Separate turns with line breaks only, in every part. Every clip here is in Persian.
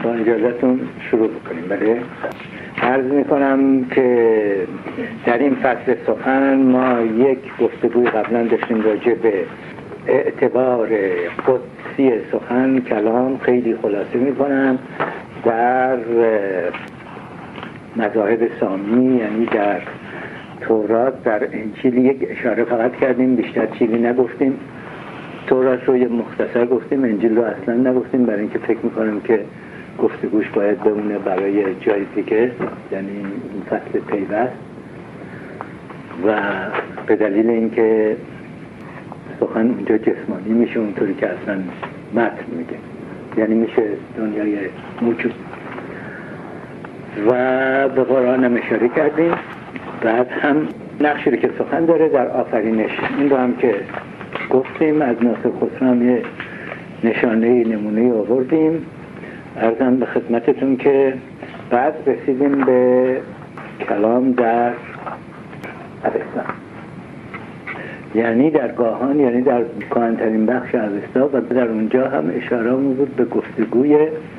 با اجازهتون شروع بکنیم. بله، عرض میکنم که در این فصل سخن ما یک گفتگوی قبلا داشتیم راجع به اعتبار قدسی سخن کلام. خیلی خلاصه میکنم در مذاهب سامی، یعنی در تورات، در انجیل یک اشاره فقط کردیم، بیشتر چیزی نگفتیم. تورات رو یه مختصر گفتیم، انجیل رو اصلا نگفتیم، برای اینکه فکر میکنم که گفتگوش باید بمونه برای جای دیگه، یعنی این فصل پیوست، و به دلیل اینکه سخن اونجا جسمانی میشه اونطوری که اصلا متن میگه، یعنی میشه دنیای موجود. و به قرآن هم اشاره کردیم. بعد هم نقشی رو که سخن داره در آفرینش، این رو هم که گفتیم. از ناصر خسرو هم یه نمونه آوردیم. عرضم به خدمتتون که بعد رسیدیم به کلام در اوستا، یعنی در گاهان، یعنی در کهن‌ترین بخش اوستا، و در اونجا هم اشاره بود به گفتگوی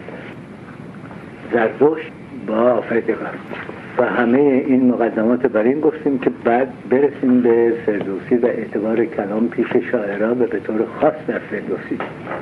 زرتشت با آفریدگار. و همه این مقدمات برای این گفتیم که بعد برسیم به فردوسی و اعتبار کلام پیش شاعرها و به طور خاص در فردوسی.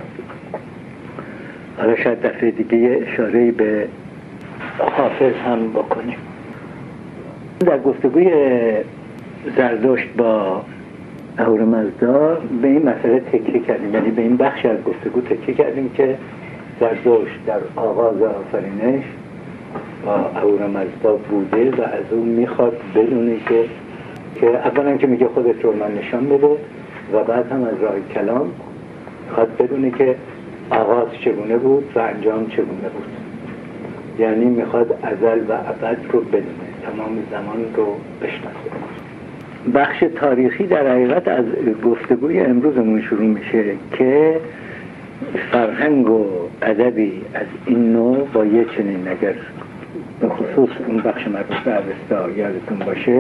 حالا شاید دفعه دیگه اشاره‌ای به حافظ هم بکنیم. در گفتگوی زرتشت با اهورامزدا به این مسئله تکیه کردیم، یعنی به این بخش از گفتگو تکیه کردیم که زرتشت در آغاز آفرینش با اهورامزدا بوده و از اون میخواد بدونه که اولا که میگه خودت رو من نشان بده، و بعد هم از راه کلام میخواد بدونه که آغاز چگونه بود و انجام چگونه بود. یعنی میخواد ازل و ابد رو بدونه، تمام زمان رو بشناسه. بخش تاریخی در حقیقت از گفتگوی امروزمون شروع میشه که فرهنگ و ادبی از این نوع با یه چنین نگر، به خصوص اون بخش مربوط به اوستا یادتون باشه،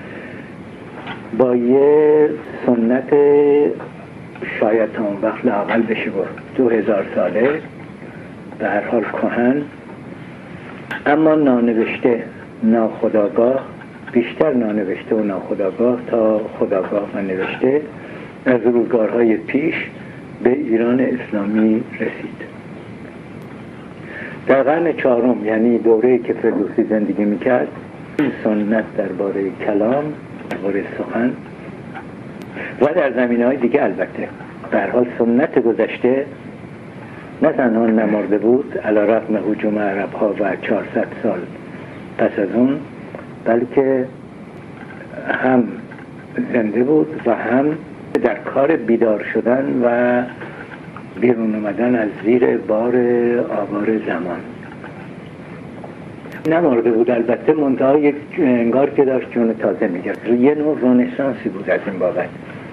با یه سنت شاید تا اون وقت لااقل بشه 2000 ساله، به هر حال کهن، اما نانوشته، ناخودآگاه، بیشتر نانوشته و ناخودآگاه تا خودآگاه و نوشته، از روزگارهای پیش به ایران اسلامی رسید. در قرن 4، یعنی دوره‌ای که فردوسی زندگی میکرد، این سنت درباره کلام، درباره سخن و در زمینه‌های دیگه البته به هر حال سنت گذشته نه تنها نمرده بود علی رغم هجوم عرب‌ها و 400 سال پس از اون، بلکه هم زنده بود و هم در کار بیدار شدن و بیرون اومدن از زیر بار آوار زمان. نمرده بود البته، منتها یک انگار که داشت جون تازه میگرد. یه نوع رنسانسی بود از این بابت.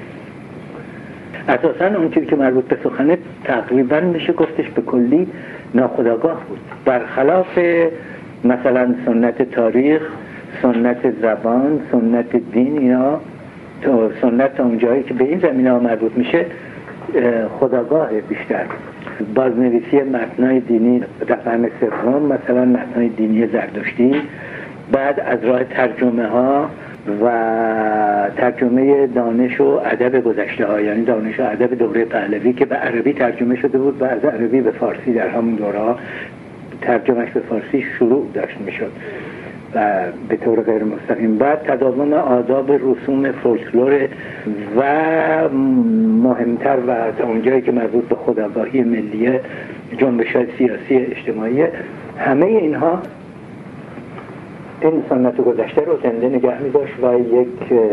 اساساً اون چیزی که مربوط به سخنه تقریباً میشه گفتش به کلی ناخودآگاه بود، برخلاف مثلا سنت تاریخ، سنت زبان، سنت دین. اینا سنت اون جایی که به این زمینه ها مربوط میشه خودآگاه بیشتر. بازنویسی متنای دینی در قرن 3، مثلا متنای دینی زرتشتی، بعد از راه ترجمه ها و ترجمه دانش و ادب گذشته ها، یعنی دانش و ادب دوره پهلوی که به عربی ترجمه شده بود و از عربی به فارسی در همون دوره ها ترجمهش به فارسی شروع داشت میشد و به طور غیر مستقیم. بعد تداوم آداب، رسوم، فولکلور و مهمتر و تا اونجایی که مربوط به خودآگاهی ملیه، جنبش‌های سیاسی اجتماعی، همه اینها این سنت گذشته رو زنده نگه می‌داشت و یک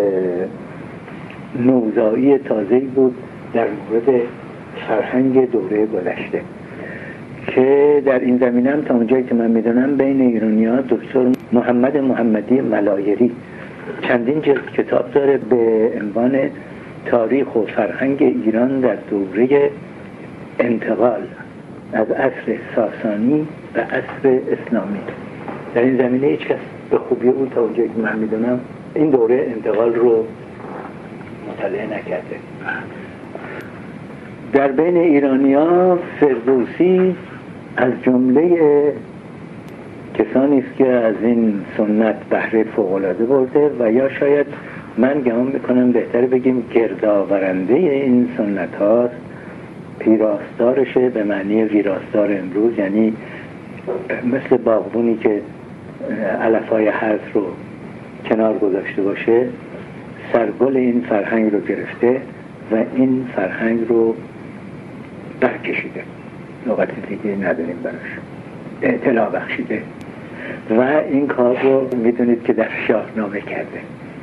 نوزایی تازه‌ای بود در مورد فرهنگ دوره گذشته، که در این زمینه هم تا اونجایی که من میدونم بین ایرانی‌ها دکتر محمد محمدی ملایری چندین جلد کتاب داره به عنوان تاریخ و فرهنگ ایران در دوره انتقال از عصر ساسانی و عصر اسلامی. در این زمینه هیچ کس به خوبی اون تا اونجایی که من میدونم این دوره انتقال رو مطالعه نکرده. در بین ایرانی‌ها فردوسی از جمله کسانی است که از این سنت بهره فوق‌العاده برده و یا شاید من گمان میکنم بهتر بگیم گردآورنده این سنت هاست، پیراستارشه به معنی ویراستار امروز، یعنی مثل باغبونی که علفهای حرث رو کنار گذاشته باشه، سرگل این فرهنگ رو گرفته و این فرهنگ رو برکشیده، لغت دیگه نداریم براش، اطلاع بخشیده و این کار رو میدونید که در شاهنامه کرده.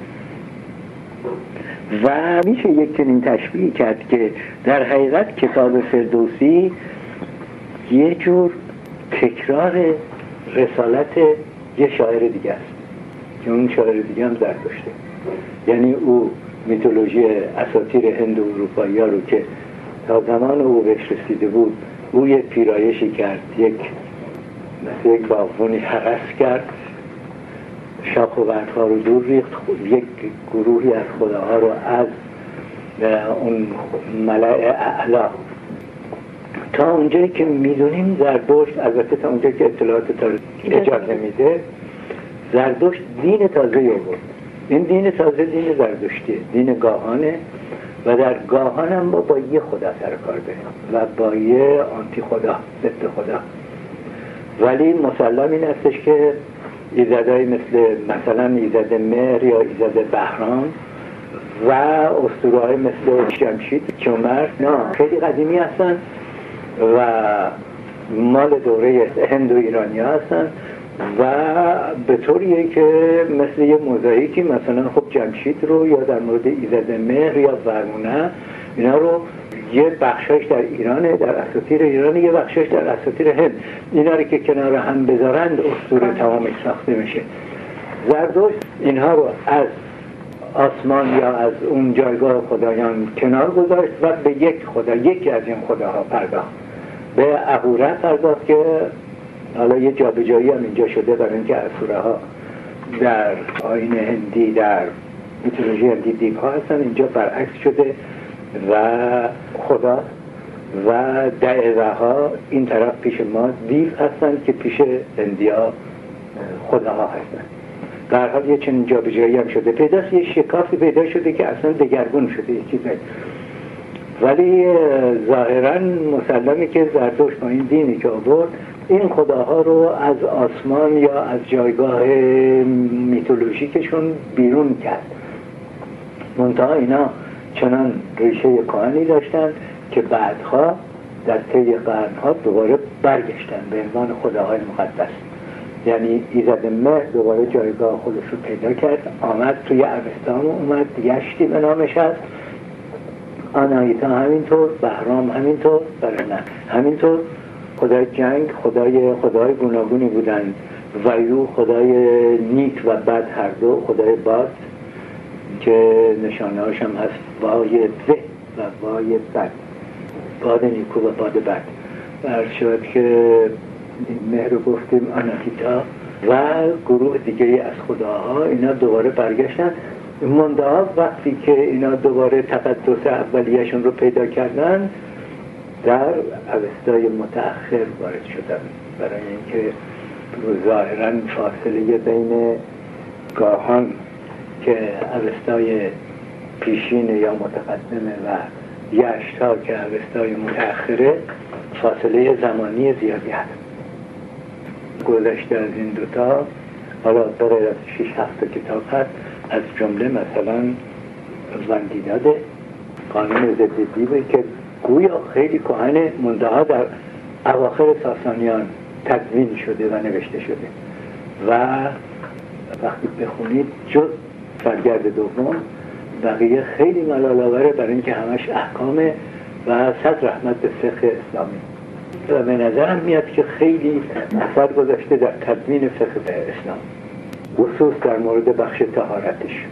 و میشه یک چنین تشبیه کرد که در حقیقت کتاب فردوسی یه جور تکرار رسالت یه شاعر دیگه است که اون شاعر دیگه هم زرتشته، یعنی او میتولوژی اساطیر هند و اروپایی ها رو که تا زمان او بهش رسیده بود، او یک پیرایشی کرد، مثل یک باغبونی هرس کرد، شاخ و برگ‌ها رو دور ریخت، یک گروهی از خداها رو از اون ملأ اعلا تا اونجایی که میدونیم زرتشت، البته تا اونجایی که اطلاعات اجازه میده، زرتشت دین تازه آورد. این دین تازه دین زرتشتیه، دین گاهانه و در گاهان هم با یه خدا سر کار داریم و با یه آنتی خدا، ضد خدا. ولی مسلم این هستش که ایزدهایی مثلا ایزد مهر یا ایزد بهرام و اسطوره‌های مثل جمشید، کیومرث، نه خیلی قدیمی هستن و مال دوره هند و ایرانی هستن و به طوریه که مثل یه موزاییکی مثلا خب جمشید رو یا در مورد ایزد مهر یا ورونه، اینا رو یه بخشش در ایرانه، در اساطیر ایرانه، یه بخشش در اساطیر هند، اینا رو که کنار هم بذارند اسطوره تمامش ساخته میشه. زرتشت اینها رو از آسمان یا از اون جایگاه خدایان کنار گذاشت و به یک خدا، یکی از این خداها پرداخت، به اهوره پرداخت که حالا یه جابجایی هم اینجا شده برای اینکه اسوره ها در آیین هندی، در میتولوژی هندی دیو ها هستن، اینجا برعکس شده و خدا و دعوه ها این طرف پیش ما دیو هستن که پیش هندیا خداها هستن. در حال یه چنین جابجایی هم شده، پیداست یه شکافی پیدا شده که اصلا دگرگون شده یه چیزی، ولی ظاهرا مسلمه که زرتشت با این دینی که آورد این خداها رو از آسمان یا از جایگاه میتولوژیکشون بیرون کرد. منتها اینا چنان ریشه کهنی داشتن که بعدها در طی قرنها دوباره برگشتن به عنوان خداهای مقدس. یعنی ایزد مهر دوباره جایگاه خودش رو پیدا کرد، آمد توی اوستا اومد، یشتی به نامش هست، آناهیتا همینطور، بهرام همینطور، برهنه همینطور. خدای جنگ، خدای گوناگونی بودند، ویو خدای نیک و بد هر دو، خدای باد که نشانه هاش هم هست وای به و وای بد، باد نیکو و باد بد. عرض شد که مهر رو گفتیم آناهیتا و گروه دیگه از خداها، اینا دوباره برگشتن. منتها وقتی که اینا دوباره تقدس اولیه‌شون رو پیدا کردن در اوستای متأخر وارد شدن، برای اینکه ظاهراً فاصله بین گاهان که اوستای پیشین یا متقدمه و یشت‌ها که اوستای متأخره فاصله زمانی زیادی هست. گذشته از این دوتا حالا به غیر از 6-7 کتاب هست، از جمله مثلا وندیداد قانون ضد دیوی که گویا خیلی کهنه، منتها در اواخر ساسانیان تدوین شده و نوشته شده و وقتی بخونید جز سرگرد دوم بقیه خیلی ملال‌آوره، برای اینکه همش احکامه و صد رحمت به فقه اسلامی و به نظرم میاد که خیلی اثر گذاشته در تدوین فقه اسلام، خصوص در مورد بخش طهارتش.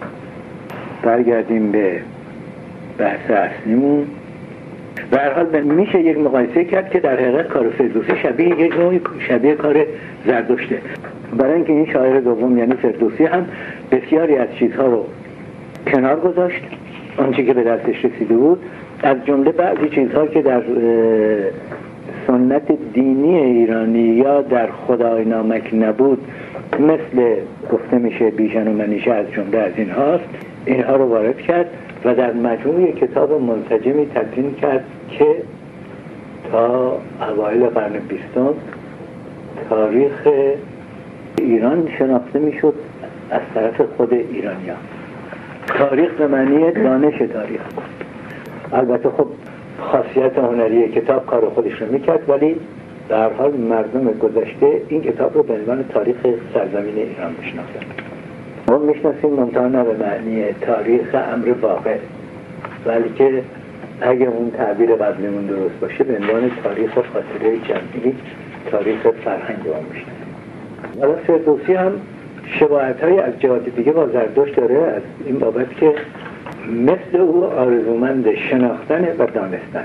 برگردیم به بحث اصلیمون. به هر حال میشه یک مقایسه کرد که در حقیقت کار فردوسی شبیه یک نوعی شبیه کار زرتشته، برای اینکه این شاعر دوم یعنی فردوسی هم بسیاری از چیزها رو کنار گذاشت، آنچه که به دستش رسیده بود، از جمله بعضی چیزها که در سنت دینی ایرانی یا در خدای نامک نبود، مثل گفته میشه بیژن و منیژه از جمله از این هاست، اینها رو وارد کرد و در مجموع کتاب منسجمی تدوین کرد که تا اوایل قرن 20 تاریخ ایران شناخته میشد از طرف خود ایرانیان. تاریخ به معنی دانش تاریخ. البته خب خاصیت هنری کتاب کار خودش رو میکرد، ولی در حال مردم گذشته این کتاب رو به عنوان تاریخ سرزمین ایران میشناسند. ما میشناسیم منتها نه به معنی تاریخ امر واقع، ولی که اگه اون تعبیر قبلیمون درست باشه به عنوان تاریخ خاطره جمعی، تاریخ فرهنگ ما میشناسیم. حالا فردوسی هم شباهت‌های از جهات دیگه با زرتشت داره، از این بابت که مثل او آرزومند شناختن و دانستن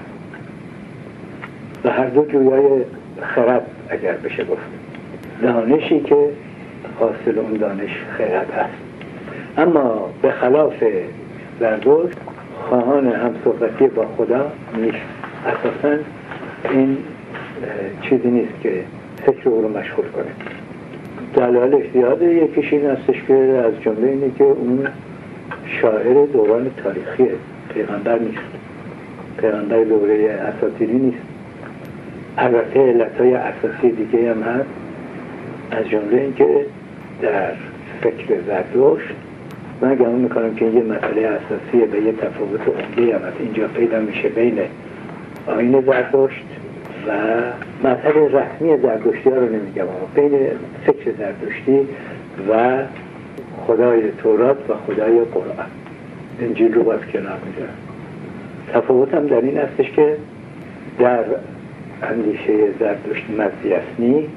و هر دو جویای خرد اگر بشه گفت. دانشی که حاصل اون دانش خرد هست، اما به خلاف زرتشت خواهان همصحبتی با خدا نیست. اساساً این چیزی نیست که فکر او رو مشغول کنه. دلایلش زیاده. یکیش این هستش که از جمله اینه که اون شاعر دوران تاریخی پیغمبر نیست، پیغمبر دوره اساطیری نیست. البته علتهای اساسی دیگه هم هست، از جمله این که در فکر زرتشت من گمان میکنم که یه مسئله اساسیه به یه تفاوت عمده هم اینجا پیدا میشه بین آیین زرتشت و مذهب رسمی زرتشتی ها رو نمیگم، بین فکر زرتشتی و خدای تورات و خدای قرآن. انجیل رو باز کنار میذارم. تفاوت هم در این هستش که در اندیشه زرتشت مزیسنی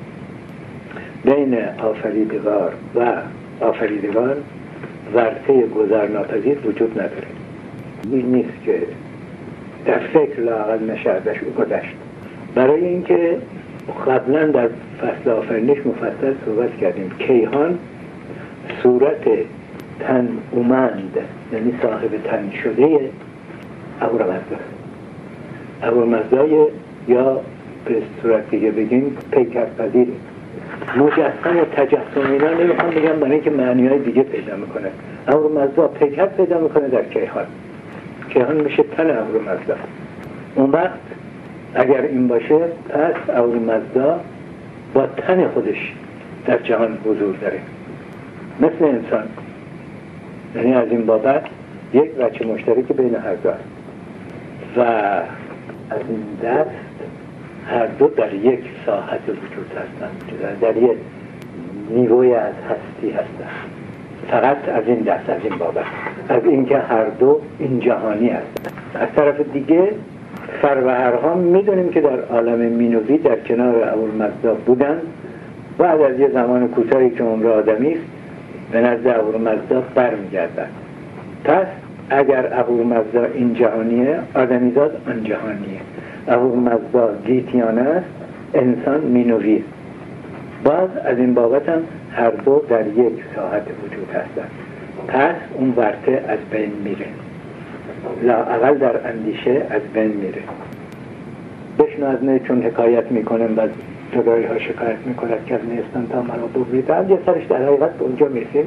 بین آفریدگار و آفریدگان ورطه گذرناپذیر وجود نداره. این نیست که در فکر لااقل نشه ازش گذشت. برای اینکه قبلا در فصل آفرینش مفصل صحبت کردیم، کیهان صورت تن اومند، یعنی صاحب تن شده اهورامزداست. اهورامزدای یا به صورت دیگه بگیم پیکرپذیر. مجسم و تجسم اینا نمیخوام بگم برای اینکه معنی‌های دیگه پیدا میکنه. اهورامزدا پیکر پیدا میکنه در کیهان. کیهان میشه تن اهورامزدا. اون وقت اگر این باشه پس اهورامزدا با تن خودش در جهان حضور داره، مثل انسان. یعنی از این بابت یک وجه مشترکی بین هر دو است و از این دست هر دو در یک ساحت وجود هستند، در یک نیروی از هستی هستند. فقط از این دست، از این بابت، از اینکه هر دو این جهانی هستند. از طرف دیگه فروهرها میدونیم که در عالم مینوی در کنار اهورامزدا بودن. بعد از یه زمان کوتاهی که عمر آدمی است به نزد اهورامزدا برمیگردند. پس اگر اهورامزدا این جهانیه، آدمیزاد آن جهانیه. اهورامزدا گیتیانه است، انسان مینوی. باز از این بابت هم هر دو در یک ساحت وجود هستند. پس اون ورطه از بین میره، لااقل در اندیشه از بین میره. بشنو از نه چون حکایت میکنم و جدایی ها شکایت میکنند که از نیستان تا مرا ببریدند، یه سرش در حقیقت به اونجا میرسیم.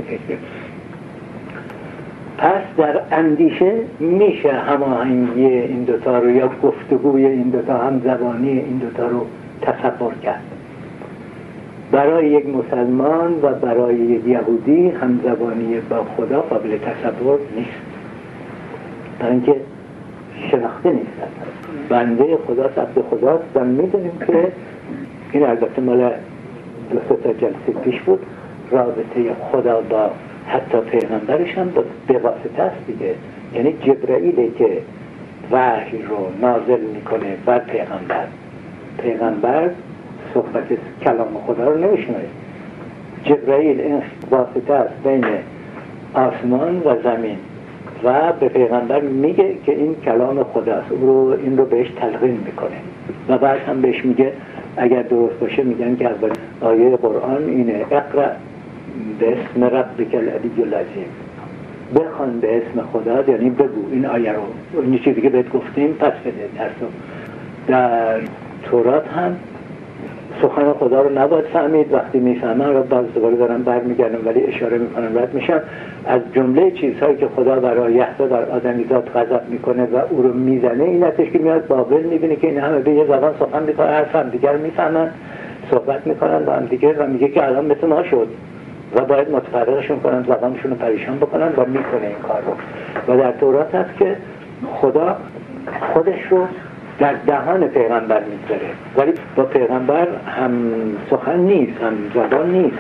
پس در اندیشه میشه هماهنگی این دوتا رو یا گفتگوی این دوتا، همزبانی این دوتا رو تصور کرد. برای یک مسلمان و برای یک یهودی همزبانی با خدا قابل تصور نیست، برای اینکه شناخته نیست. بنده خداست، عبد خداست و میدونیم که این البته مال 2 تا جلسه پیش بود، رابطه خدا با حتی پیغمبرش هم به واسطه است دیگه. یعنی جبرائیله که وحی رو نازل میکنه بر پیغمبر صحبت کلام خدا رو نمیشنوه. جبرائیل این واسطه است بین آسمان و زمین و به پیغمبر میگه که این کلام خداست، این رو بهش تلقین میکنه و بعد هم بهش میگه، اگر درست باشه میگن که اول آیه قرآن اینه، اقرأ به اسم ربک العلی العظیم، بخوان به اسم خدا، یعنی بگو این آیه رو، این چیزی که بهت گفتیم پس بده ترسو. در تورات هم سخن خدا رو نباید فهمید، وقتی میفهمن رو باز دوباره دارن برمیگردن ولی اشاره میکنن رد میشن. از جمله چیزهایی که خدا برای یحیی در آدمیزاد غضب میکنه و او رو میزنه این هستش که میاد بابل، میبینه که این همه به یه زبان سخن میکنن، حرف هم دیگر میفهمن، صحبت میکنن با هم دیگه و میگه که الان مثل ما شد و باید متفرقشون کنن، زبانشون رو پریشان بکنن و میکنه این کار رو. و در تورات هست که خدا خودش رو در دهان پیغمبر میذاره ولی با پیغمبر هم سخن نیست، هم زبان نیست.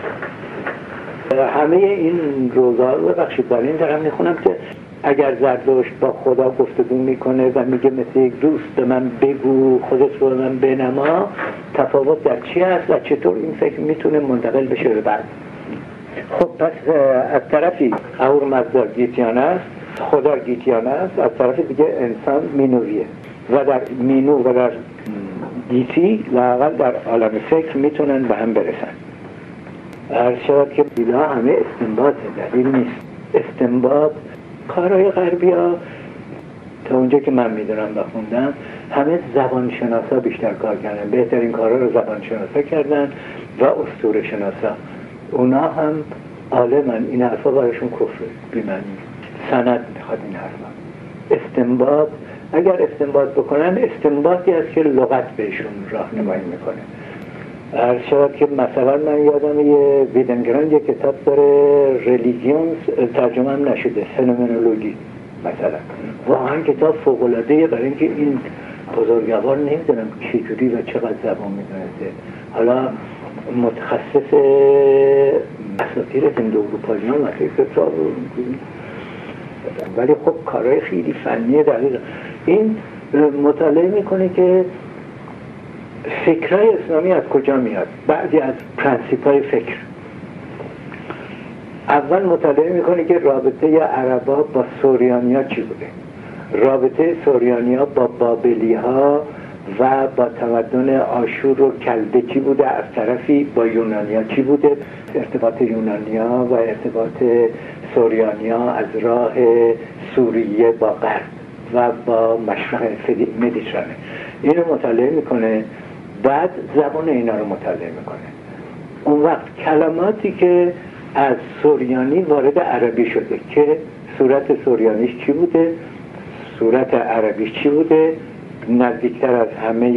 همه این روزا رو بخشید برای این دارم میخونم که اگر زردشت با خدا گفتگو میکنه و میگه مثل یک دوست به من بگو، خودت رو من بنما، تفاوت در چی هست و چطور این فکر میتونه منتقل بشه به بعد. خب پس از طرفی اهورامزدا گیتیان است، خدا گیتیان است، از طرف دیگه انسان مینویه و در مینو و در گیتی لااقل در عالم فکر میتونن به هم برسن. هر شود که بیلا همه استنباط دلیل نیست. استنباط کارهای غربی ها تا اونجا که من میدونم و خوندم همه زبانشناسا بیشتر کار کردن، بهترین کارها رو زبانشناسا کردن و اسطوره شناسا. اونا هم عالمن، این حرفا براشون کفر بی‌معنی، سند میخواد این حرفا. استنباط اگر استنباط بکنن استنباطی است که لغت بهشون راهنمایی میکنه. هر شود که مثلا من یادم یه ویدنگرند یه کتاب داره ریلیگیونز، ترجمه هم نشده، فنومنولوژی مثلا، واقعا کتاب فوق‌العاده‌ایه برای اینکه این بزرگوار نمیدونم چجوری و چقدر زبان میدونسته. حالا متخصص اساطیر هند اروپایی ها مثل کتاب رو ولی خب کارهای خیلی فنی دقیق. این مطالعه میکنه که فکرهای اسلامی از کجا میاد، بعضی از پرنسیپ‌های فکر. اول مطالعه میکنه که رابطه عربا با سوریانیا چی بوده، رابطه سوریانیا با بابلی‌ها و با تمدن آشور و کلده چی بوده، از طرفی با یونانیا چی بوده، ارتباط یونانیا و ارتباط سوریانیا از راه سوریه با غرب و با مشرق مدیترانه. اینو مطالعه میکنه، بعد زبان اینا رو مطالعه میکنه. اون وقت کلماتی که از سوریانی وارد عربی شده که صورت سوریانیش چی بوده، صورت عربیش چی بوده، نزدیکتر از همه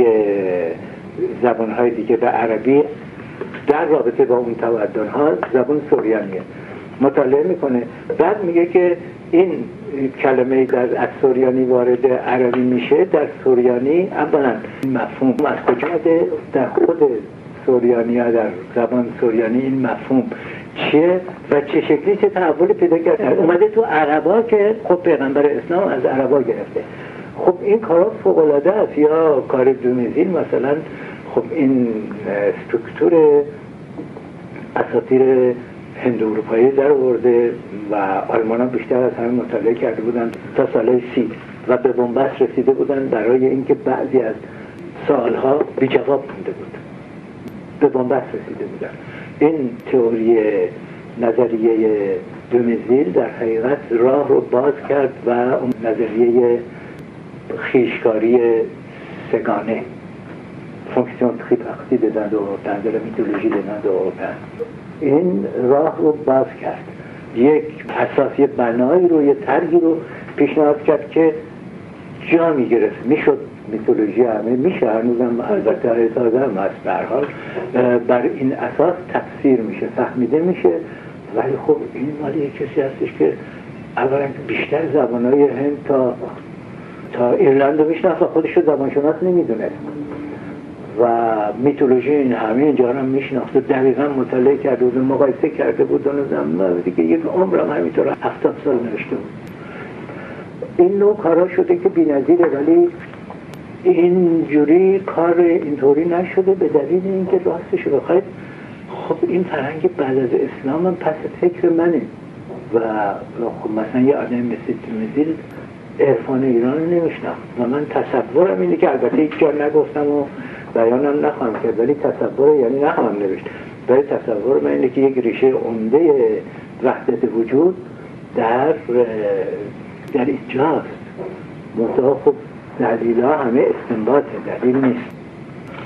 زبانهای دیگه به عربی در رابطه با اون تمدن‌ها زبان سوریانیه مطالعه میکنه. بعد میگه که این کلمه در از سوریانی وارد عربی میشه، در سوریانی اولا مفهوم از کجا آمده، در خود سوریانی ها در زبان سوریانی این مفهوم چیه و چه شکلی چه تحولی پیدا کرده اومده تو عربا که خب پیغمبر اسلام از عربا گرفته. خب این کارا فوق‌العاده است. یا کار دومیزیل مثلا، خب این سترکتور اساطیر هند اروپایی در آورده و آلمان ها بیشتر از همه مطالعه کرده بودن تا سال 30 و به بنبست رسیده بودن برای اینکه بعضی از سوالها بی جواب مونده بود، به بنبست رسیده بودن. این تئوری نظریه دومیزیل در حقیقت راه رو باز کرد و اون نظریه خیشکاری سگانه فونکسیون تریپارتیت dans l'Européen de la mythologie des nains d'Européen این راه رو باز کرد، یک اساسی بنایی رو، یه طرحی رو پیشنهاد کرد که جا میگرفت، میشد میتولوژی همه میشه، هنوزم البته ساده هم هست، به هر حال بر این اساس تفسیر میشه، فهمیده میشه. ولی خب این مالی یک کسی هستش که اولا بیشتر زبانهای هند تا ایرلند رو میشناخت و خودش رو زبانشناس نمیدونه و میتولوژی این همه اینجا هم میشناخت و دقیقا مطالعه کرده بود، مقایسه کرده بود و دیگه یک عمر هم همینطور 70 سال نوشته بود. این نوع کارا شده که بی‌نظیره، ولی اینجوری کار اینطوری نشده به دلیل اینکه راستش بخواید خب این فرهنگ بعد از اسلام هم پس فکر منه و خب مثلا یه آدم مثل دومیزیل عرفان ایران رو نمیشناخت و من تصورم اینه که البته هیچ جا نگفتم و بیانم نخواهم کرد، ولی تصور یعنی نخواهم نوشت، ولی تصور من اینه که یک ریشه عمده وحدت وجود در اینجاست. منتها خب دلیل ها همه استنباطه، دلیل نیست.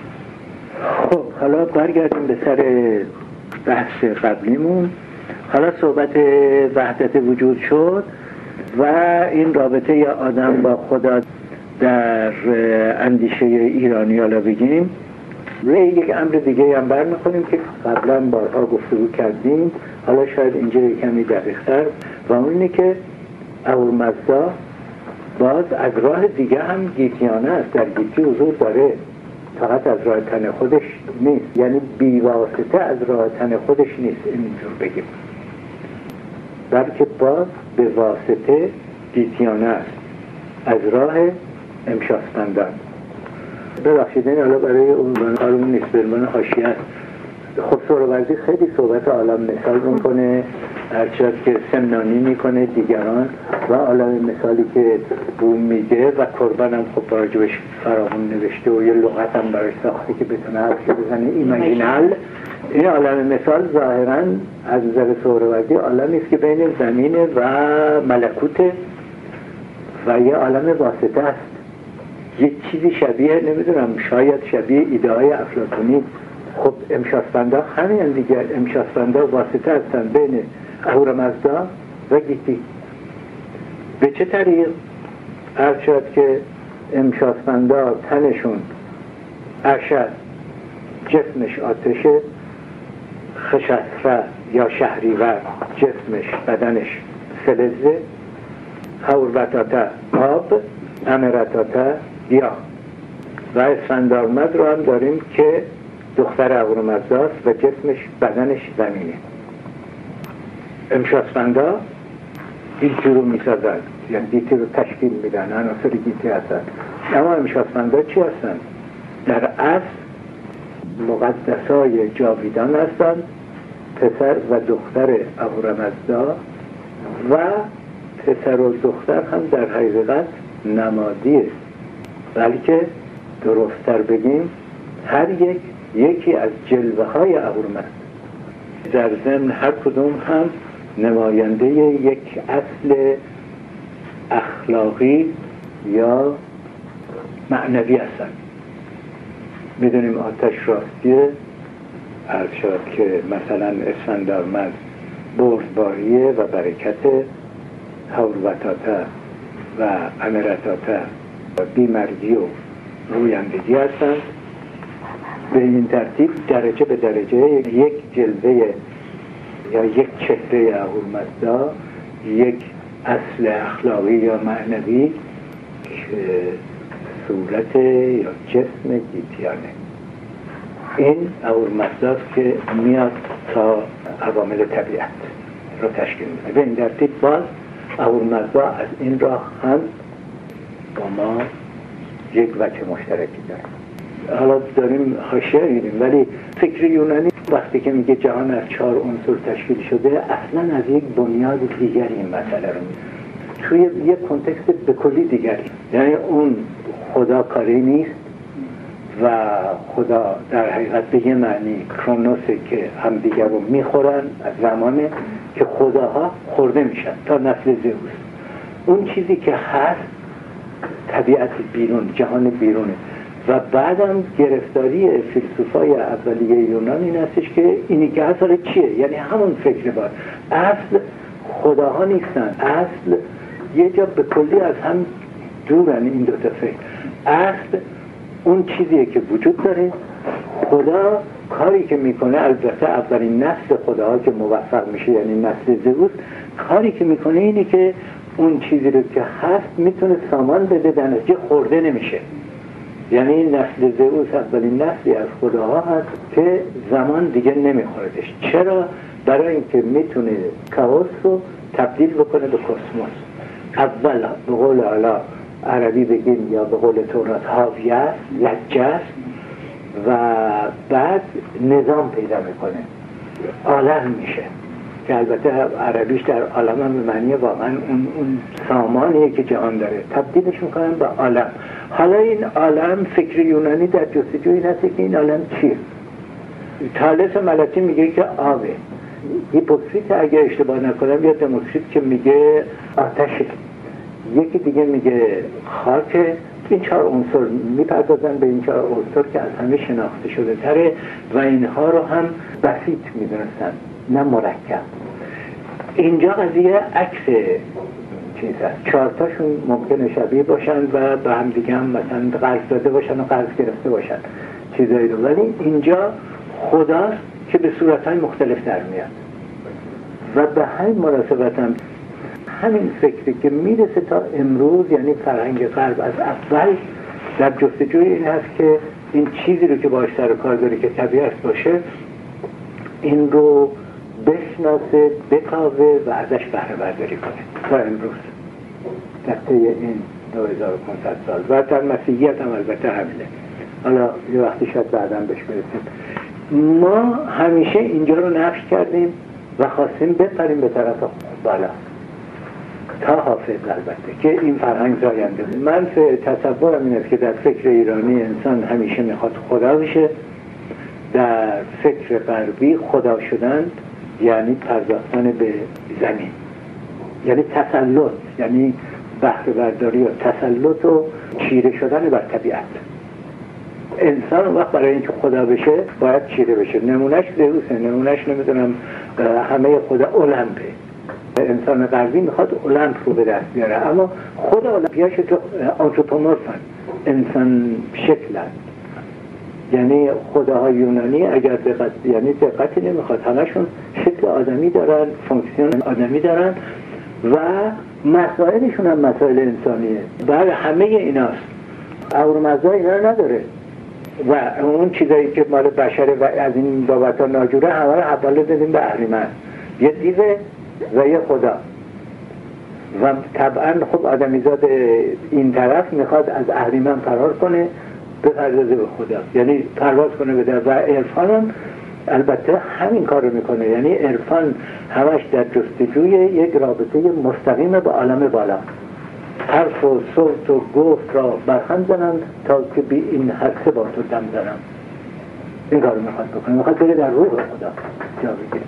خب حالا برگردیم به سر بحث قبلیمون. حالا صحبت وحدت وجود شد و این رابطه ی آدم با خدا در اندیشه ایرانی حالا بگیم. روی یک امر دیگه هم برمیخوریم که قبلا بارها گفتگو کردیم، حالا شاید اینجا کمی دقیق‌تر، و اون اینه که اهورامزدا باز از راه دیگه هم گیتیانه است، در گیتی حضور داره، فقط از راه تن خودش نیست، یعنی بیواسطه از راه تن خودش نیست اینجور بگیم، بلکه باز به واسطه گیتیانه است از راه امشاسپندان. ببخشید این حالا برای اون نیست، برمان حاشیه است. خب سهروردی خیلی صحبت عالم مثال میکنه، هرچند که سمنانی میکنه دیگران، و عالم مثالی که بوم میده و قربان هم خب راجبش فراهم نوشته و یه لغت هم براش ساخته که بتونه حرف بزنه، ایماجینال. این عالم مثال ظاهرا از نظر سهروردی عالمی است که بین زمین و ملکوت و یه عالم واسطه است، یک چیزی شبیه، نمیدونم، شاید شبیه ایده های افلاطونی. خب امشاسپندا همین دیگر، امشاسپندا واسطه هستن بین اهورامزدا و گیتی. به چه طریق؟ عرض شد که امشاسپندا تنشون ارشد، جسمش آتشه، خشسفه یا شهریور جسمش بدنش فلزه، هوربتاتا آب، امرتاتا گیاه، و اسفندارمد رو هم داریم که دختر اهورامزداست و جسمش بدنش زمینه. امشاسپندا گیتی رو میسازن، یعنی گیتی رو تشکیل میدن، عناصر گیتی هستن. اما امشاسپندا چی هستن؟ در اصل مقدسای جاویدان هستن، پسر و دختر اهورامزدا، و پسر و دختر هم در حقیقت نمادیه، بلکه درست‌تر بگیم هر یکی از جلوه های اهورامزدا. در ضمن هر کدوم هم نماینده یک اصل اخلاقی یا معنوی هستن. میدونیم آتش راستیه، عرض شد که مثلا اسفندارمد بردباریه و برکت، هوربتاتا و امرتاتا بیمرگی و رویندگی هستند. به این ترتیب درجه به درجه یک جلوه یا یک چهره اهورامزدا، یک اصل اخلاقی یا معنوی که صورت یا جسم گیتیانه، این اهورامزداست که میاد تا عوامل طبیعت رو تشکیل میده. به این ترتیب باز اهورامزدا از این راه هم با ما یک وجه مشترکی داره. حالا داریم حاشیه میدیم، ولی فکر یونانی وقتی که میگه جهان از 4 عنصر تشکیل شده، اصلا از یک بنیاد دیگری این مسئله رو میگه، توی یک کنتکست به کلی دیگری. یعنی اون خدا کاری نیست و خدا در حقیقت به یه معنی کرونوسه که همدیگر رو میخورن، از زمانه که خداها خورده میشن تا نسل زئوس. اون چیزی که هست طبیعت بیرون، جهان بیرونه. و بعدم گرفتاری فیلسوفای اولیه یونان این هستش که اینی که اصلا چیه؟ یعنی همون فکر باید اصل خداها نیستن، اصل یه جا به کلی از هم دورن این دوتا فکر. اصل اون چیزیه که وجود داره، خدا کاری که میکنه، البته اولین نسل خداها که موفق میشه یعنی نسل زئوس، کاری که میکنه اینه که اون چیزی رو که هست میتونه سامان بده، در نتیجه خورده نمیشه. یعنی نسل زئوس اولین نسلی از خداها هست که زمان دیگه نمیخوردش. چرا؟ برای اینکه میتونه کائوس رو تبدیل بکنه به کسموس. اول به قول حالا عربی بگیم یا به قول تورات حاویه است، لجه است، و بعد نظام پیدا میکنه، عالم میشه، که البته عربیش در عالم هم به معنی واقعا اون سامانیه که جهان داره، تبدیلش میکنن به عالم. حالا این عالم فکر یونانی در جستجوی این هسته که این عالم چیه؟ تالس ملتی میگه که آبه، هیپوکریت اگه اشتباه نکنم یا دموکریت که میگه آتشه، یکی دیگه میگه خاک این 4 عنصر میپردازن به این 4 عنصر که از همه شناخته شده تره و اینها رو هم بسیط میدونستن نه مرکب. اینجا قضیه عکس چیز هست، 4 تاشون ممکنه شبیه باشن و به هم دیگه هم مثلا قرض داده باشن و قرض گرفته باشن چیزایی رو، ولی اینجا خداست که به صورتهای مختلف در میاد و به همین مناسبت هم همین فکری که میرسه تا امروز، یعنی فرهنگ غرب از اول در جستجوی این هست که این چیزی رو که باش سر و کار داره که طبیعت باشه این رو بشناسه، بکاوه و ازش بهره برداری کنه تا امروز در طی این 2500 سال و در مسیحیت هم البته همینه. حالا یه وقتی شاید بعداً بهش برسیم. ما همیشه اینجا رو نفی کردیم و خواستیم بپریم به طرف بالا تا حافظ البته که این فرهنگ زاینده بود. من تصورم این است که در فکر ایرانی انسان همیشه میخواد خدا بشه، در فکر غربی خدا شدن یعنی پرداختن به زمین، یعنی تسلط، یعنی بهره برداری و تسلط و چیره شدن بر طبیعت. انسان اون وقت برای اینکه خدا بشه باید چیره بشه. نمونهش زئوسه، نمونهش نمیدونم همه خدا المپه. انسان غربی میخواد المپ رو به دست بیاره، اما خود المپیاش تو آنتروپومورفن، انسان شکلن. یعنی خداهای یونانی اگر دقتی نمیخواد، همشون شکل آدمی دارن، فونکسیون آدمی دارن و مسائلشون هم مسائل انسانیه. بله همه ایناست. اهورامزدا اینا رو نداره و اون چیزایی که مال بشره و از این بابت ها ناجوره همه رو حواله دادیم به اهریمن، یه دیوه و یه خدا. و طبعا خب آدمیزاد این طرف میخواد از اهریمن فرار کنه بپردازه به خدا، یعنی پرواز کنه به در. و عرفان هم البته همین کار رو میکنه، یعنی عرفان همش در جستجوی یک رابطه مستقیم با عالم بالا، حرف و صوت و گفت را برهم زنن تا که بی این حرفه با تو دم زنم. این کار رو میخواد بکنه، میخواد بره در روح خدا جا بگیره.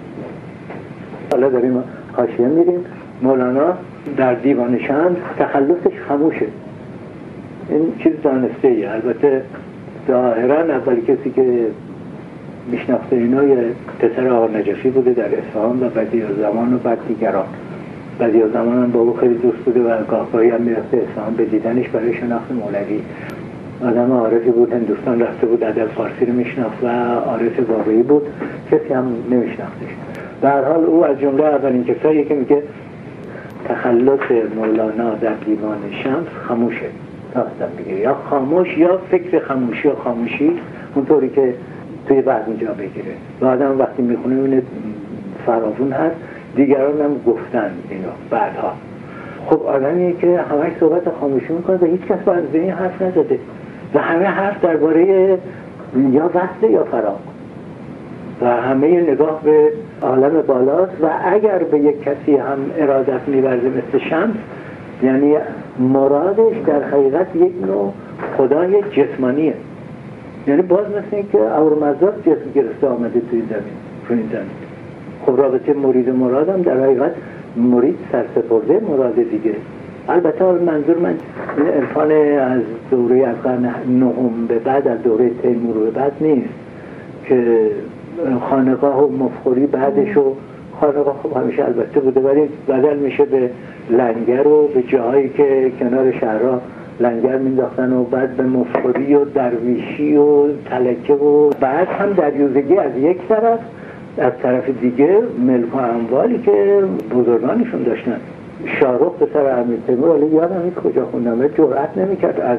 حالا داریم حاشیه میریم. مولانا در دیوان شمس تخلصش خموشه. این چیز دانسته ایه. البته ظاهرا اولی کسی که میشناخته اینای پسر آقا نجفی بوده در اصفهان و بدیعالزمان و بعد دیگران. بدیعالزمان هم با او خیلی دوست بوده و گاهگاهی هم میرفته اصفهان به دیدنش برای شناخت مولوی. آدم عارفی بود، هندوستان رفته بود، ادب فارسی رو میشناخت و عارف واقعی بود، کسی هم نمیشناختش. به هر حال او از جمله اولین کسایی که میگه تخلص مولانا در دیوان شمس خموشه، راستم بگیره، یا خاموش یا فکر خاموشی یا خاموشی اونطوری که توی بعض اینجا بگیره. و آدم وقتی میخونه اون فراوون هست. دیگران هم گفتن اینو بعدها. خب آدمیه که همش صحبت خاموشی میکنه و هیچ کس باید به این حرف نزده و همه حرف درباره یا وصل یا فراق و همه نگاه به عالم بالاست. و اگر به یک کسی هم ارادت می‌ورزه مثل شمس، یعنی مرادش در حقیقت یک نوع خدای جسمانیه، یعنی باز مثل این که اهورامزدا جسم گرفته آمده توی زمین. خب رابطه مرید و مراد هم در حقیقت مرید سرسپرده مراد دیگه. البته منظور من این عرفان از دوره از قرن نهم به بعد، از دوره تیمور به بعد نیست که خانقاه و مفخوری بعدش، و خانقاه خب همیشه البته بوده ولی بدل میشه به لنگر و به جاهایی که کنار شهرها لنگر مینداختن و بعد به مفخوری و درویشی و تلکه و بعد هم دریوزگی از یک طرف، از طرف دیگه ملک و اموالی که بزرگانشون داشتن. شاهرخ پسر امیر تیمور، ولی یادم این کجا خوندم، جرأت نمیکرد از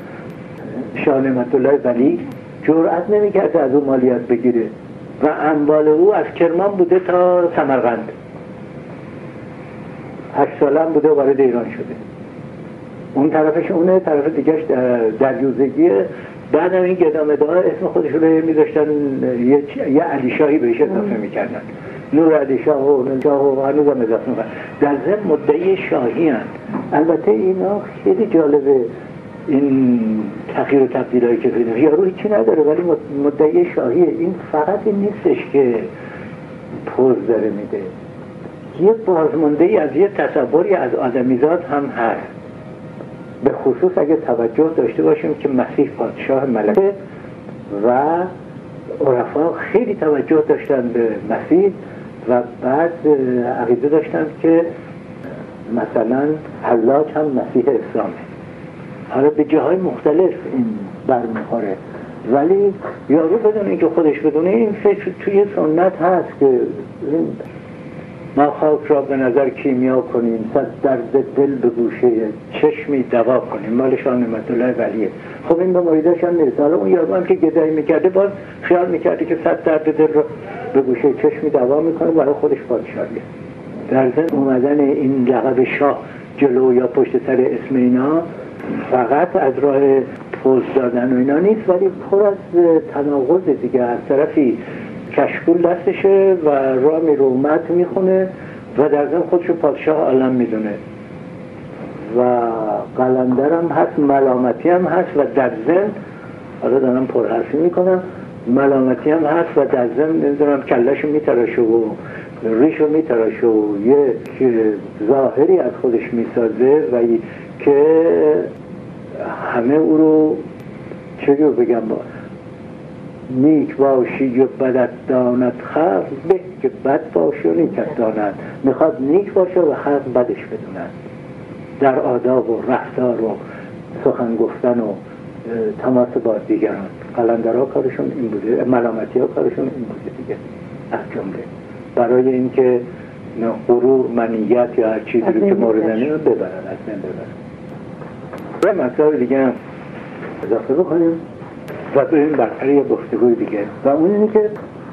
شاه نعمت‌الله ولی جرأت نمیکرد از اون مالیات بگیره و اموال او از کرمان بوده تا سمرقند. 8 ساله هم بوده و وارد ایران شده. اون طرفش اونه، طرف دیگهش دریوزگیه. بعد هم این گدامده ها اسم خودشون رو میذاشتن، یه علی شاهی بهش اضافه میکردن، نور علی شاه و نجاه و هنوز هم اضافه میکردن، در ضمن مدعی شاهی هستند. البته اینا خیلی جالبه این تغییر و تبدیل هایی که پیدا، یارو هیچی نداره ولی مدعی شاهیه. این فقط این نیستش که پوز داره میده، یه بازمانده ای از یه تصوری از آدمیزاد هم هست. به خصوص اگه توجه داشته باشیم که مسیح پادشاه ملکه و عرفا خیلی توجه داشتن به مسیح و بعد عقیده داشتن که مثلا حلاج هم مسیح اسلامه. حالا به جاهای مختلف این برمیخوره، ولی یارو بدون اینکه خودش بدونه این فکر توی سنت هست که ما خاک را به نظر کیمیا کنیم، صد درد دل به گوشه چشمی دوا کنیم، مال شاه نعمت الله ولیه. خب این به مریداش هم نیست. حالا اون یارو هم که گدایی میکرده باز خیال میکرده که صد درد دل رو به گوشه چشمی دوا میکنه، برای خودش پادشاهیه. در ضمن اومدن این لقب شاه جلو یا پشت سر اسم اینا فقط از راه پوز دادن و اینا نیست، ولی پر از تناقض دیگه. از طرفی کشکول دستشه و راه میرومت میخونه و در ضمن خودشو پادشاه عالم میدونه و قلندر هم هست، ملامتی هم هست و در ضمن، حالا دارم پرحرفی میکنم، ملامتی هم هست و در ضمن نمیدونم کلهشو میتراشه و ریشو میتراشه و یک ظاهری از خودش میسازه و که همه او رو چجور بگم نیک باشی و بدت داند خلق، به که بد باشی و نیکت داند. میخواد نیک باشه و خلق بدش بدونن در آداب و رفتار و سخن گفتن و تماس با دیگران. قلندرها کارشون این بوده، ملامتی ها کارشون این بوده دیگه، از جمله برای اینکه غرور، منیت یا هر چیزی رو که موردنی رو ببرن، از من ببرن. و مطلب دیگه هم اضافه بکنیم و بریم برتر یه گفتگوی دیگه و اون اینه که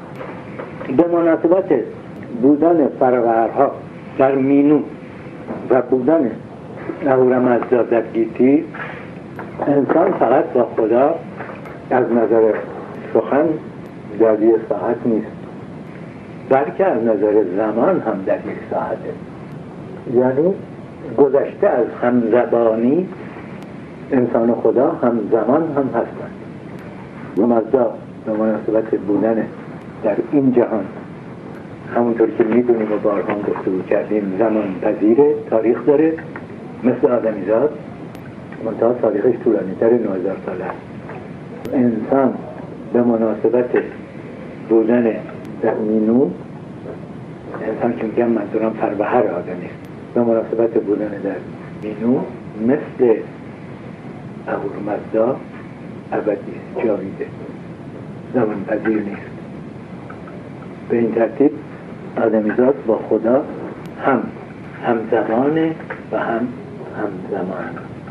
به مناسبت بودن فرورها در مینو و بودن اهورامزدا در گیتی، انسان فقط با خدا از نظر سخن در یک ساعت نیست، بلکه از نظر زمان هم در یک ساعته. یعنی گذشته از همزبانی انسان و خدا همزمان هم هستند. مزدا به مناسبت بودن در این جهان همونطور که میدونیم و بارها گفتگو کردیم زمان پذیره، تاریخ داره، مثل آدمیزاد، منتها تاریخش طولانی تر 9000 ساله است. انسان به مناسبت بودن در مینو، انسان که میگم منظورم فروهر آدمی است، به مناسبت بودن در مینو مثل اهورامزدا ابدی جاویده، زمان پذیر نیست. به این ترتیب آدمیزاد با خدا هم همزمانه و هم همزمان.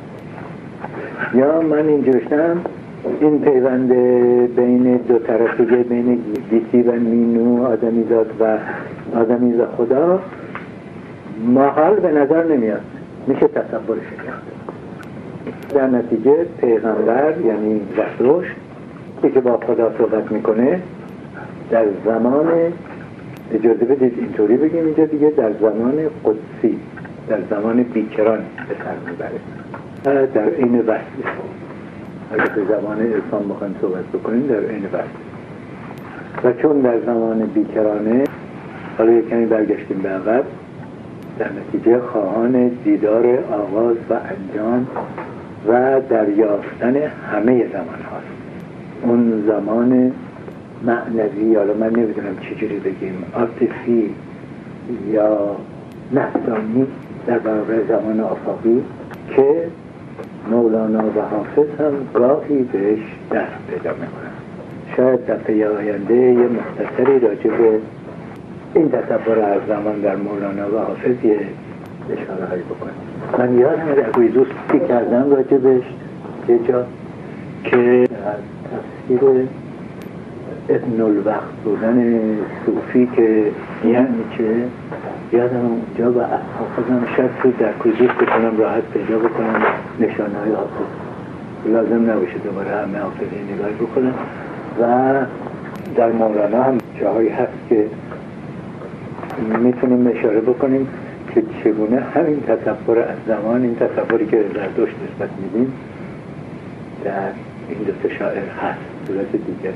یا من اینجوشتم این پیوند بین دو طرفیه، بین گیتی و مینو، آدمیزاد و آدمیزاد خدا محال به نظر نمیاد، میشه تصورش کرد. در نتیجه پیغمبر یعنی زرتشت که با خدا صحبت میکنه در زمان، اجازه بدید اینطوری بگیم اینجا دیگه، در زمان قدسی، در زمان بیکران به سر میبره، در این وصل. اگر به زمان عرفان بخوایم صحبت بکنیم در این وصل. و چون در زمان بیکرانه، حالا یک کمی برگشتیم به عقب، در نتیجه خواهان دیدار آغاز و انجام و دریافتن همه زمان هاست. اون زمان معنوی، حالا من نمیدونم چجوری بگیم، عاطفی یا نفسانی در برابر زمان آفاقی که مولانا و حافظ هم گاهی بهش دست پیدا میکنن. شاید دفعه آینده یه مختصری راجع به این تصور از زمان در مولانا و حافظ یه اشاره هایی بکنم. من یادم رگوی دوستی کردم راجع بهش یه جا که تفسیر ابن الوقت بودن صوفی که یعنی چه، یادم اونجا و حافظم شاید تو در کوزیست بکنم راحت پیدا بکنم نشانه های حافظ، لازم نباشه دوباره همه حافظی نگاهی بکنم. و در مولانا هم جاهایی هست که میتونیم اشاره بکنیم که چگونه همین تصور از زمان، این تصوری که زرتشت نسبت میدیم در این دو تا شاعر هست صورت دیگری.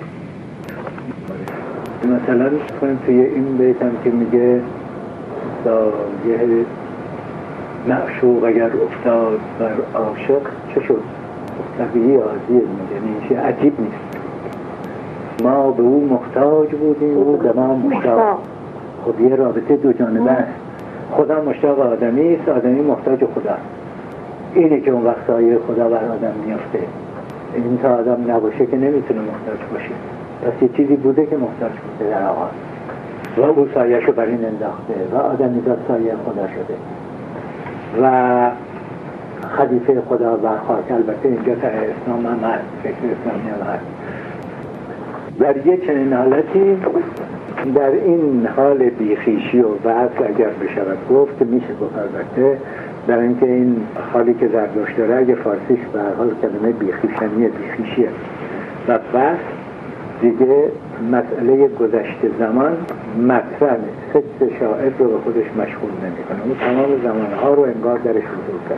مثلا کنیم توی این بیت هم که میگه سایه معشوق اگر افتاد بر عاشق چه شد؟ طبیعی عادیه، میگه عجیب نیست. ما به او محتاج بودیم، او به ما مشتاق. خب یه رابطه دو جانبه است. خدا مشتاق آدمی است، آدمی محتاج خدا. اینه که اون وقت سایه خدا بر آدم میافته. این تا آدم نباشه که نمیتونه محتاج باشه. پس یه چیزی بوده که محتاج بوده در آغاز و او سایه‌شو بر این انداخته و آدمی در سایه خدا شده و خلیفه خدا برخواست. البته اینجا تا اسلام هم هست، فکر اسلامی هم هست. در یک چنین حالتی، در این حال بیخیشی و وصل اگر بشود گفت، میشه گفت البته، در اینکه این حالی که زردشت داره اگه فارسیش به هر حال کلمه بیخیشنیه، بیخیشیه و وصل دیگه مسئله گذشت زمان مطرح فکر شاعر رو به خودش مشغول نمیکنه. اون تمام زمانها رو انگار درش حضور داره.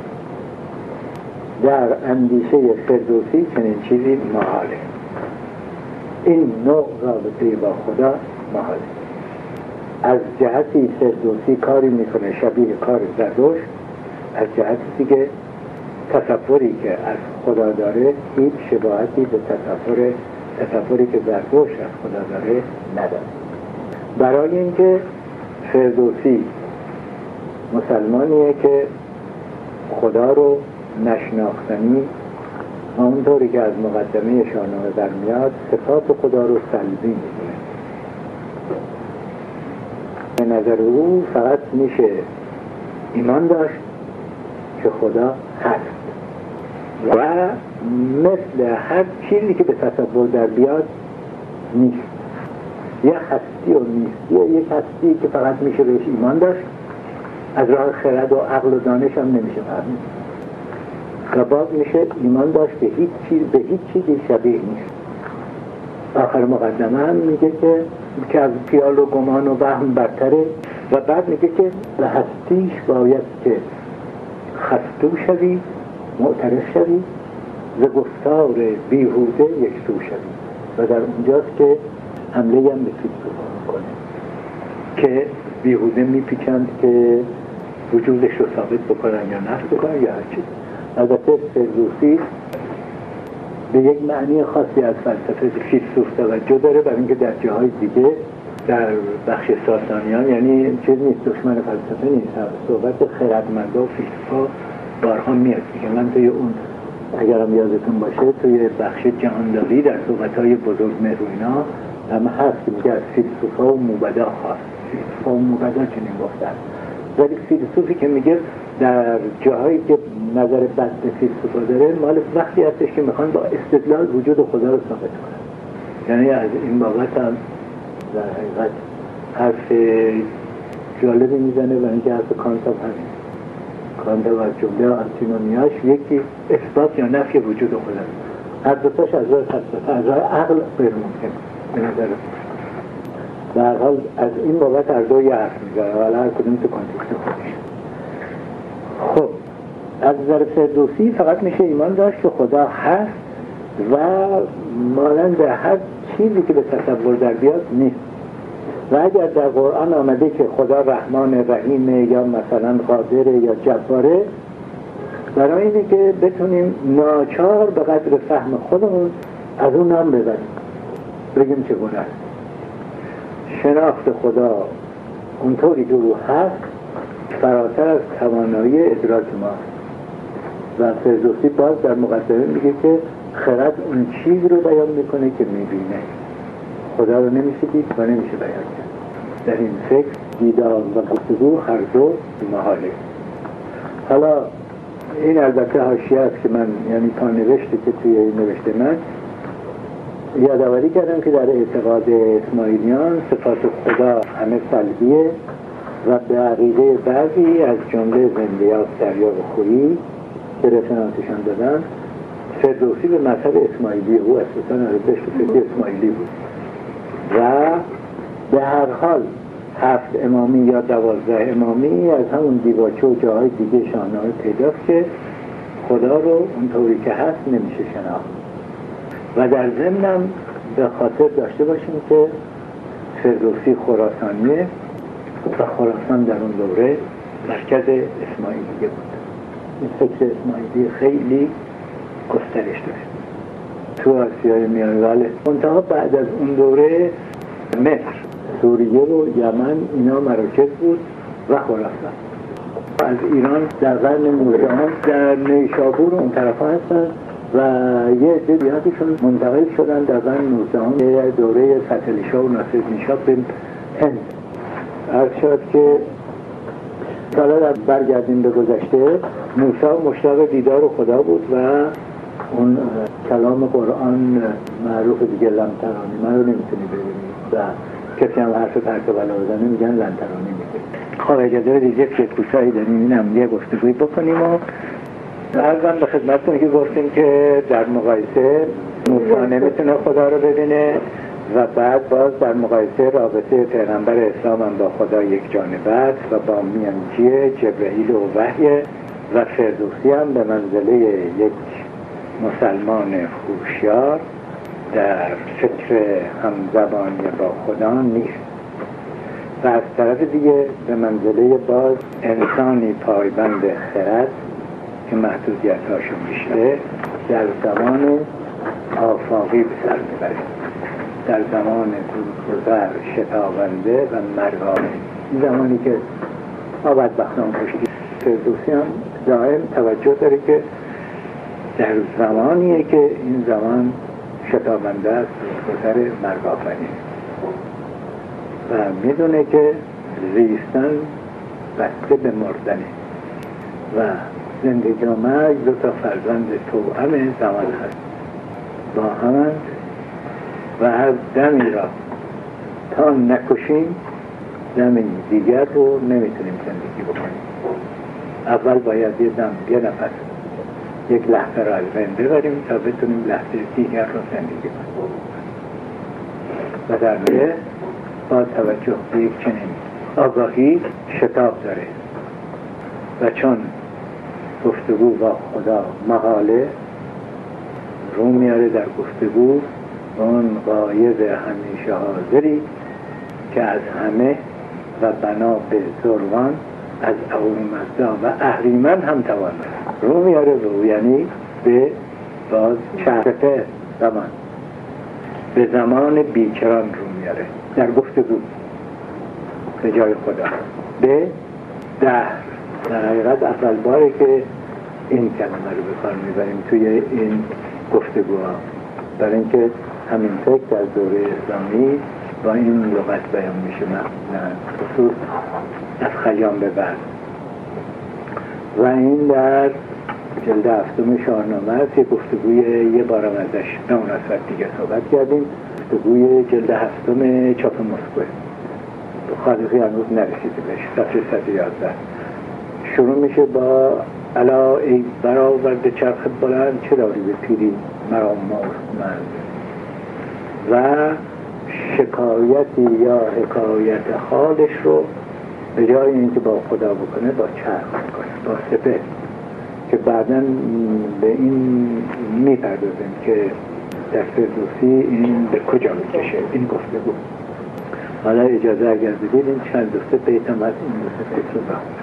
در اندیشه فردوسی چنین چیزی محاله. این نوع رابطه با خدا محاله. از جهتی فردوسی کاری میکنه شبیه کار زردشت، از جهتی دیگه تصوری که از خدا داره هیچ شباهتی به تصوری که زردشت از خدا داره نداره. برای اینکه فردوسی مسلمانیه که خدا رو نشناختنی، همونطوری که از مقدمه شاهنامه در میاد، صفات خدا رو سلبی میدونه. به نظر او فقط میشه ایمان داشت که خدا هست و مثل هر چیزی که به تصور در بیاد نیست. یک هستی و نیستی، یک هستی که فقط میشه بهش ایمان داشت، از راه خرد و عقل و دانش هم نمیشه فهمید و باز میشه ایمان داشت که به هیچ چیزی شبیه نیست. آخر مقدمه هم میگه که از خیال و گمان و وهم برتره و بعد میگه که به هستیش باید که خستو شوی، معترف شوی، ز گفتار بیهوده یک سو شوی. و در اونجاست که حمله هم به فیلسوفا میکنه که بیهوده میپیچند که وجودش رو ثابت بکنن یا نفی بکنن یا هرچی. البته فردوسی به یک معنی خاصی از فلسفه فیلسوف توجه داره، برای اینکه در جاهای دیگه در بخش ساسانیان، یعنی چیز نیست، دشمن فلسفه نیست، صحبت خردمندا و فیلسوفا بارها میاد دیگه. من توی اون اگرم یادتون باشه توی بخش جهانداری در صحبت‌های بزرگ مهروینا هم هست که میگه از فیلسوفا و موبدا خواست. فیلسوفا و موبدا چنین گفتن، ولی فیلسوفی که میگه در جاهایی که نظر بد به فیلسوفا داره، مال وقتی هستش که میخوان با استدلال وجود خدا رو ثابت کنن. یعنی از این بابت هم در حقیقت حرف جالبی میزنه و اینکه حرف کانت هم همین. کانت و از جمله آنتینومیاش یکی اثبات یا نفی وجود خدا، هر دوتاش از راه فلسفه، از راه عقل غیر ممکن به نظر. در هر حال از این بابت هر دو یه حرف میزنه، ولی هر کدوم تو کانتکست خودش. خب از نظر فردوسی فقط میشه ایمان داشت که خدا هست و مانند هر چیزی که به تصور در بیاد نیست. و اگر در قرآن آمده که خدا رحمان رحیمه یا مثلا قادره یا جباره، برای اینه که بتونیم ناچار به قدر فهم خودمون از اون نام ببریم، بگیم چگونه است. شناخت خدا اونطوری که او هست فراتر از توانایی ادراک ماست و فردوسی باز در مقدمه میگه که خرد اون چیز رو بیان میکنه که میبینه، خدا رو نمیشه دید و نمیشه بیان کرد. در این فکر دیدار و گفتگو هر دو محاله. حالا این البته حاشیه است که من یعنی پانوشتی که توی نوشته من یادآوری کردم که در اعتقاد اسماعیلیان صفات خدا همه سلبیه و به عقیده بعضی از جمله زندیات دریا و خویی که رفرانسشان دادن، فردوسی به مذهب اسماعیلی، او اساساً ارزش فکر اسماعیلی بود و به هر حال 7 امامی یا 12 امامی از همون دیباچه و جاهای دیگه شاهنامه پیداست که خدا رو اونطوری که هست نمیشه شناخت. و در ضمنم به خاطر داشته باشیم که فردوسی خراسانیه و خراسان در اون دوره مرکز اسماعیلیه بود. این فکر اسماعیلی خیلی گسترش داشت تو آسیای میانه. منتها بعد از اون دوره مصر، سوریه و یمن اینا مراکز بود و خراسان. از ایران در قرن 19 در نیشابور اون طرف هستن و یه عده دیگه‌شون منتقل شدن در قرن 19 دوره فتحعلی شاه و ناصرالدین شاه به هند. عرض شد که حالا برگردیم به گذشته. موسی مشتاق دیدار خدا بود و اون کلام قرآن معروف دیگه لن ترانی، من رو نمیتونی ببینی و کسی هم حرف ترک بلا بزنه میگن لن ترانی میگه. خب اجازه بدید یک کوتاهی داریم اینم یه گفتگویی بکنیم و عرضم به خدمتتون که گفتیم که در مقایسه موسی نمیتونه خدا رو ببینه و بعد باز در مقایسه رابطه پیغمبر اسلام هم با خدا یک جانب است و با میانجی جبرئیل و وحی و فردوسی هم به منزله یک مسلمان هوشیار در فکر همزبانی با خدا نیست و از طرف دیگه به منزله باز انسانی پایبند خرد که محدودیت‌هاشون بیشتره در زمان آفاقی به سر میبره، در زمان دورگذر شتابنده و مرگامی، این زمانی که بدبختان کشتی. فردوسی هم دائم توجه داره که در زمانیه که این زمان شتابنده است، دورگذر مرگافنی و میدونه که زیستن بسته به مردنه و زندگی و مرگ دو تا فرزند توأم زمان هست، با همند و هر دمی را تا نکشیم دمی دیگر رو نمیتونیم زندگی بکنیم. اول باید یه دم، یه نفس، یک لحظه را از بین ببریم تا بتونیم لحظه دیگر رو زندگی کنیم و در نتیجه با توجه به یک چنین آگاهی شتاب داره و چون گفتگو با خدا محاله رو میاره در گفتگو اون غایب همیشه حاضری که از همه و بنا به زروان از اهورامزدا و اهریمن هم توان رو میاره رو، یعنی به باز چرخه زمان، به زمان بیکران رو میاره در گفتگو به جای خدا، به دهر. در حقیقت اول باره که این کلمه رو به کار میبریم توی این گفتگوها، برای اینکه همین فکر در دوره اسلامی با این لغت بیان میشه، خصوص از خیام به بعد و این در جلد 7 شاهنامه است. یه گفتگوی یه بارم ازش به مناسبت دیگه صحبت کردیم، گفتگوی جلد 7 چاپ مسکو، خالقی هنوز نرسیده بهش، صفحه 111 شروع میشه با الا ای برآورده چرخ بلند چه داری به پیری مرا مستمند و شکایتی یا حکایت حالش رو به جای اینکه با خدا بکنه با چرخ بکنه، با سپه، که بعداً به این میپردازیم که در فردوسی این به کجا میکشه این گفتگو. حالا اجازه اگر بدید این چند دوسته بیتم از این دوسته بیت رو بخونم.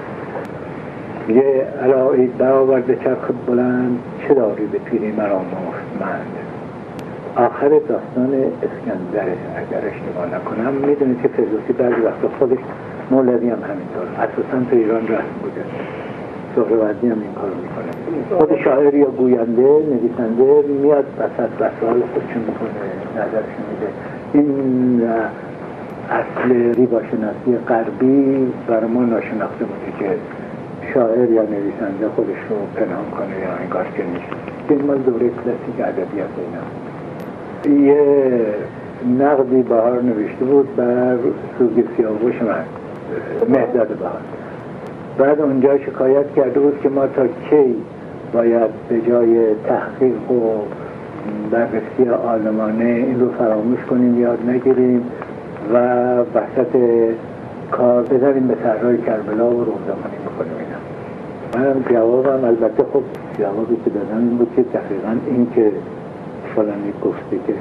میگه الا ای برآورده چرخ بلند چه داری به پیری مرا مستمند. آخر داستان اسکندره اگر اشتباه نکنم. میدونید که فردوسی بعضی وقتا خودش، مولوی هم همینطور، اساسا تو ایران رسم بوده، سهروردی هم این کارو میکنه، خود شاعر یا گوینده نویسنده میاد وسط وسائل خودشون میکنه، نظرشون میده. این اصل زیباشناسی غربی برای ما ناشناخته بوده که شاعر یا نویسنده خودش رو پنهان کنه یا انگار که نیست. این مال دوره کلاسیک ادبیات اینا. یه نقدی بهار نوشته بود بر سوگ سیاوش من، مهداد بهار. بعد اونجا شکایت کرده بود که ما تا کی باید به جای تحقیق و بررسی عالمانه این رو فراموش کنیم، یاد نگیریم و وسط کار بذاریم به صحرای کربلا و روزمانی بکنیم اینا. منم جوابم البته خب جوابی که دادم این بود که دقیقا این که فلانی گفته که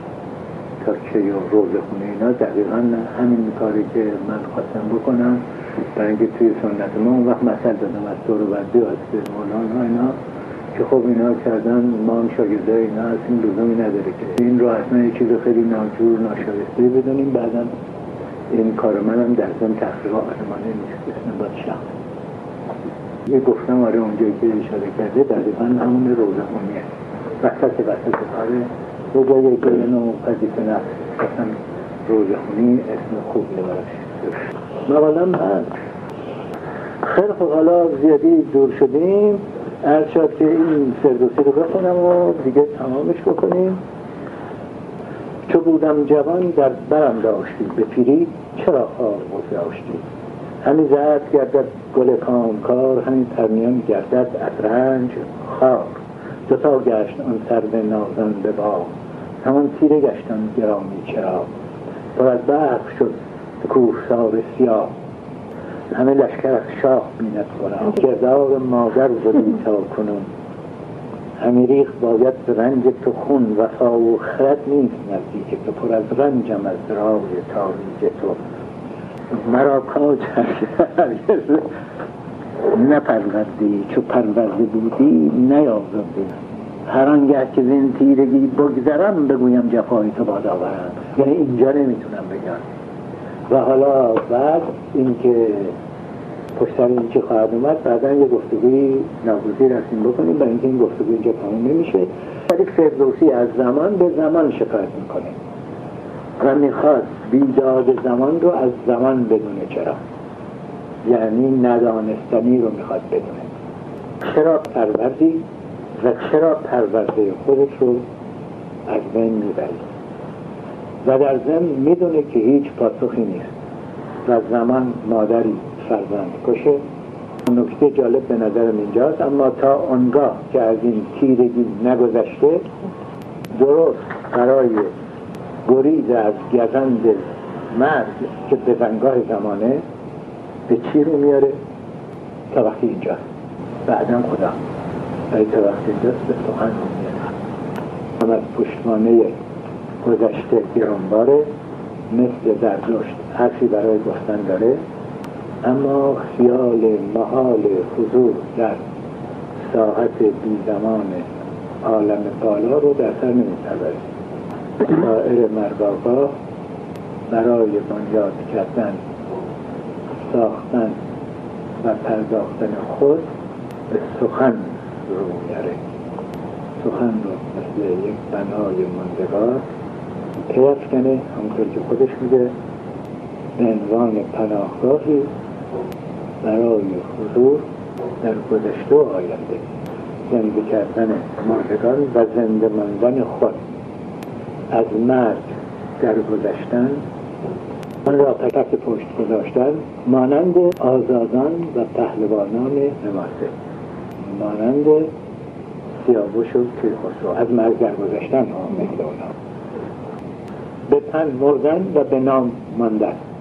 تاکچه یا روزه خونه اینا دقیقا همین کاری که من خواستم بکنم برای اینکه توی سنت ما اون وقت مثل دادم از سهروردی و از مولانا اینا که خب اینا کردن، ما هم شاگردای اینا هستیم، لزومی نداره که این رو اصلا یه چیز خیلی ناجور ناشایسته بدونیم. بعدم این کار منم در ضمن تحقیق آرمانه نیست، اسم باید شخص یه گفتم آره اونجایی که اشاره کرده دقیقا همون روزخونیه وسط آره یه جایی که اینو وظیفه نفس اصلا روزخونی اسم خوب براش مقالم هست. خیلی خب حالا زیادی دور شدیم، عرض شد که این فردوسی رو بخونم و دیگه تمامش بکنیم. چو بودم جوان در برم داشتی، به پیری چرا خار بگذاشتی. همی زرد گردد گل کامکار، همی پرنیان گردد از رنج خار. دوتا گشت آن سرو نازان به باغ، همان تیره گشتن گرامی چرا. پر از برق شد کوهسار سیاه، همه لشکر از شاه بیند کنم. کردار مادر بودی تا کنون، همی ریخ باید رنج تو خون. وفا و خرد نیست نزدیک تو، پر از رنجم از رای تاریک تو. مرا کاج هرگز نپروردی، چو پرورده بودی نیازردی. هر آنگه که زین تیرگی بگذرم، بگویم جفای تو باد آورم. یعنی اینجا نمیتونم بگم. و حالا بعد اینکه پشت سر این چی خواهد اومد، بعدا یه گفتگوی ناگزیر هستیم بکنیم، برای اینکه این گفتگو اینجا تمام نمیشه. ولی فردوسی از زمان به زمان شکایت میکنه و میخواد بیداد زمان رو از زمان بدونه. چرا؟ یعنی ندانستنی رو میخواد بدونه. چرا پروردی و چرا پرورده خودش رو از بین میبری و در ضمن میدونه که هیچ پاسخی نیست و زمان مادری فرزند کشه. نکته جالب به نظرم اینجاست. اما تا آنگاه که از این تیرگی نگذشته، درست برای گریز از گزند مرد که به زنگاه زمانه به چی رو میاره؟ تا وقتی اینجاست، بعدم خدا برای تا وقتی اینجاست به سخن رو میاره. هم از پشتوانه گذشته گرانباره، مثل زردشت حرفی برای گفتن داره، اما خیال محال حضور در ساحت بی زمان عالم بالا رو در سر نمی‌پروره. شاعر مرباقا برای بنیاد کردن، ساختن و پرداختن خود به سخن رو میاره. سخن رو مثل یک بنای ماندگار پیافکنه، همونطور که خودش میگه، به عنوان پناهگاهی برای حضور در گذشته و آینده، زنده کردن مردگان و زنده ماندن خود. از مرگ در گذشتن، آن را پس پشت گذاشتن، مانند آزادان و پهلوانان حماسه، مانند سیاوش و کیخسرو. از مرگ در گذشتن مثل اونا، به تن مردن و به نام ماندن.